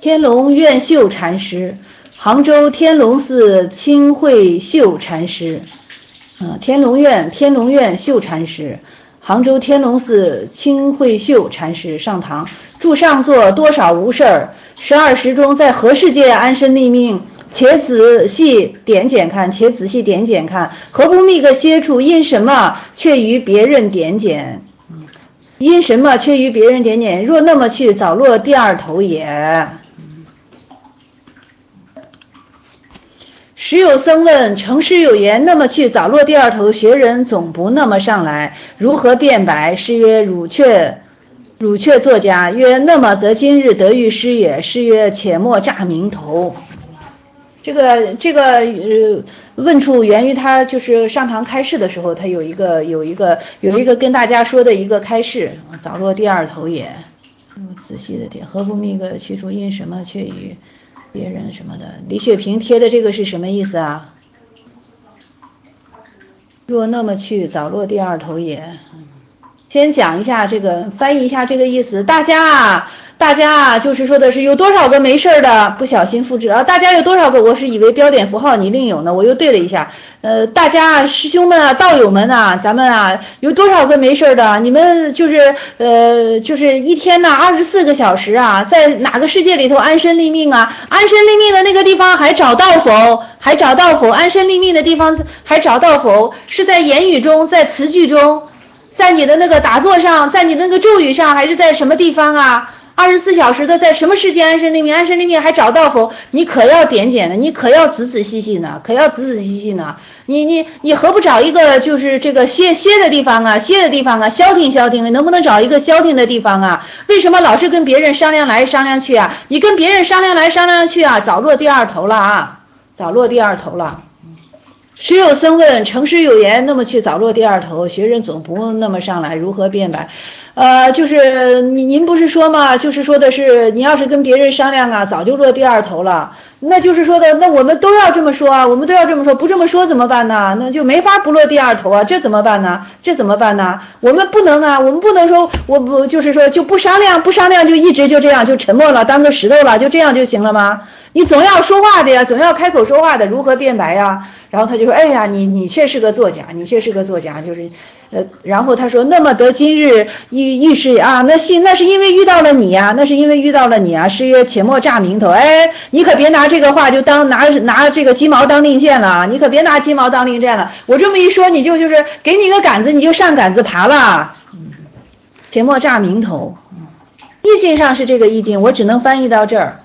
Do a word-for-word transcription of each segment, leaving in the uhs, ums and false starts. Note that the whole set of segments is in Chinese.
天龙愿秀禅师，杭州天龙寺清慧秀禅师，嗯，天龙院天龙院秀禅师，杭州天龙寺清慧秀禅师上堂，住上座多少无事儿，十二时中在何世界安身立命？且仔细点检看，且仔细点检看，何不觅个歇处？因什么却于别人点检？因什么却于别人点检？若那么去，早落第二头也。时有僧问，诚师有言，那么去，早落第二头，学人总不那么上来，如何辩白？师曰：汝却汝却作假。曰：那么则今日得遇师也。师曰：且莫诈名头。这个这个呃问处源于他就是上堂开示的时候，他有一个有一个有一个跟大家说的一个开示，早落第二头也。嗯，仔细的点，何不觅个去处？因什么却于别人什么的？李雪萍贴的这个是什么意思啊？若那么去，早落第二头也。先讲一下这个，翻译一下这个意思。大家啊，大家啊，就是说的是有多少个没事的不小心复制啊？大家有多少个？我是以为标点符号你另有呢，我又对了一下。呃，大家师兄们啊，道友们啊，咱们啊，有多少个没事的？你们就是呃，就是一天呐，二十四个小时啊，在哪个世界里头安身立命啊？安身立命的那个地方还找到否？还找到否？安身立命的地方还找到否？是在言语中，在词句中？在你的那个打坐上，在你那个咒语上，还是在什么地方啊？二十四小时的在什么世界安身立命？安身立命还找到否？你可要点检的，你可要仔仔细细呢，可要仔仔细细呢。你你你何不找一个就是这个歇歇的地方啊，歇的地方啊，消停消停，能不能找一个消停的地方啊？为什么老是跟别人商量来商量去啊？你跟别人商量来商量去啊，早落第二头了啊，早落第二头了。时有僧问，诚师有言，那么去，早落第二头，学人总不那么上来，如何辩白？呃，就是您您不是说吗？就是说的是，你要是跟别人商量啊，早就落第二头了。那就是说的，那我们都要这么说啊，我们都要这么说，不这么说怎么办呢？那就没法不落第二头啊，这怎么办呢？这怎么办呢？我们不能啊，我们不能说，我不就是说就不商量，不商量就一直就这样就沉默了，当个石头了，就这样就行了吗？你总要说话的呀，总要开口说话的，如何辩白呀？然后他就说，哎呀，你你却是个作假，你却是个作假，就是，呃，然后他说，那么得今日遇遇事啊，那是那是因为遇到了你呀，那是因为遇到了你啊。师曰，且莫诈名头，哎，你可别拿这个话就当拿拿这个鸡毛当令箭了，你可别拿鸡毛当令箭了。我这么一说，你就就是给你个杆子，你就上杆子爬了。嗯，且莫诈名头。意境上是这个意境，我只能翻译到这儿。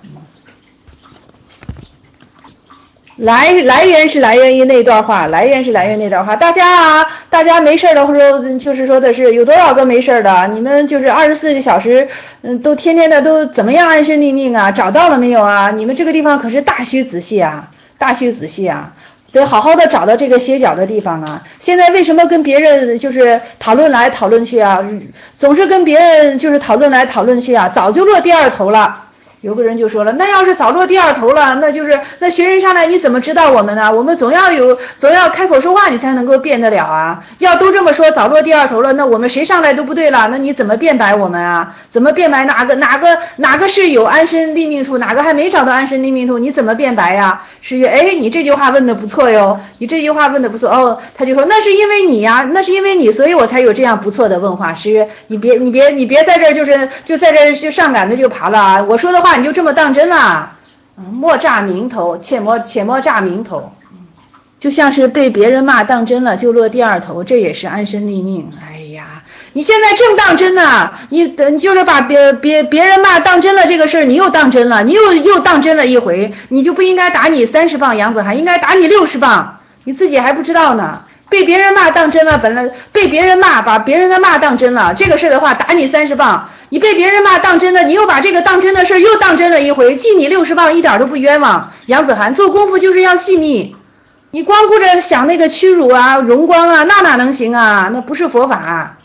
来来源是来源于那段话，来源是来源那段话。大家啊，大家没事的，或者就是说的是有多少个没事的？你们就是二十四个小时，嗯，都天天的都怎么样安身立命啊？找到了没有啊？你们这个地方可是大需仔细啊，大需仔细啊，得好好的找到这个歇脚的地方啊。现在为什么跟别人就是讨论来讨论去啊？总是跟别人就是讨论来讨论去啊，早就落第二头了。有个人就说了，那要是早落第二头了，那就是那学人上来你怎么知道我们呢？我们总要有总要开口说话，你才能够辩得了啊。要都这么说，早落第二头了，那我们谁上来都不对了，那你怎么辩白我们啊？怎么辩白哪个哪个哪个是有安身立命处，哪个还没找到安身立命处，你怎么辩白呀？师曰，哎，你这句话问的不错哟，你这句话问的不错哦。他就说，那是因为你呀，那是因为你，所以我才有这样不错的问话。师曰，你别你别你别在这儿就是就在这儿就上杆子就爬了啊，我说的话你就这么当真了，莫诈名头，切莫且莫诈名头，就像是被别人骂当真了就落第二头，这也是安身立命。哎呀，你现在正当真呢，你等就是把别别别人骂当真了这个事儿，你又当真了，你又又当真了一回，你就不应该打你三十磅杨子涵，应该打你六十磅，你自己还不知道呢。被别人骂当真了，本来被别人骂把别人的骂当真了，这个事的话打你三十磅，你被别人骂当真了，你又把这个当真的事又当真了一回，记你六十磅一点都不冤枉。杨子涵做功夫就是要细密，你光顾着想那个屈辱啊荣光啊，那哪能行啊，那不是佛法啊。